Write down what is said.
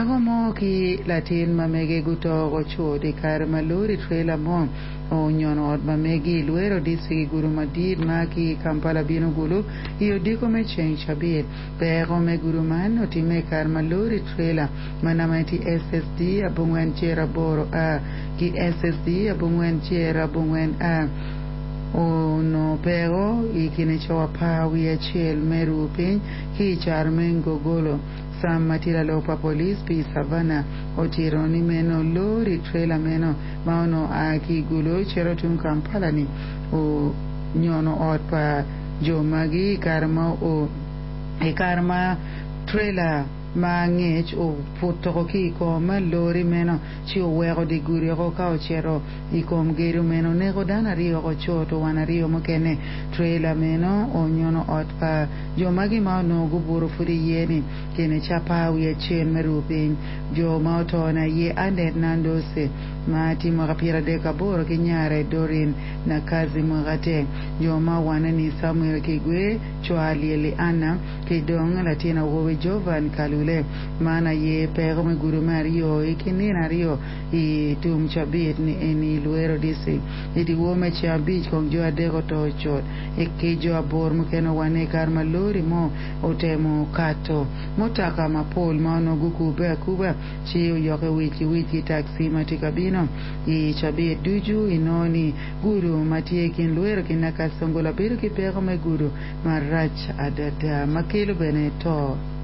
Pego mo ki latin mamege guto gocho di kar maluri trailer mo o nyono od mamegi luero disi guru madid maki Kampala bino gulu io dico me chen chabir pego me guru man otime kar maluri trailer manamati SSD abungwen chera boro a ki SSD abungwen chera bungwen a no pego ikine chawa pawi achel meru piny ki charmengo golo Sam matira lopa police pi savana otironi meno lori trailer meno maono aki gulo chero tun Kampala ni o nyono ot pa jomagi karma o e karma trailer ma ngech o puto ki ko ma lori meno ci o wego di guri ko ka o chero I kom geru meno ne go dana rio go choto wana rio mo kene trailer meno o nyono ot pa jo magi ma no go buru furi yeni kene chapa wi chen merupin jo ma to na ye ande nando se ma ti mo kapira de kaboro ki nyare dorin na kazi mo gate jo ma wana ni Samuel Kigwe chwali eli ana ki dong latina wo Jovan Kalule mana ye pego me guru Mario ikini na rio I tum chabit ni eni luero disi iti wo me chabit kong jo adego to chot iki jo abor mukeno wane karma lori mo otemo kato motaka mapol maono gukube kuba chi yoke wiki taxi matika bino I chabit duju inoni guru matie kin luero kinaka songola biru ki pego me guru marach adada makilo beneto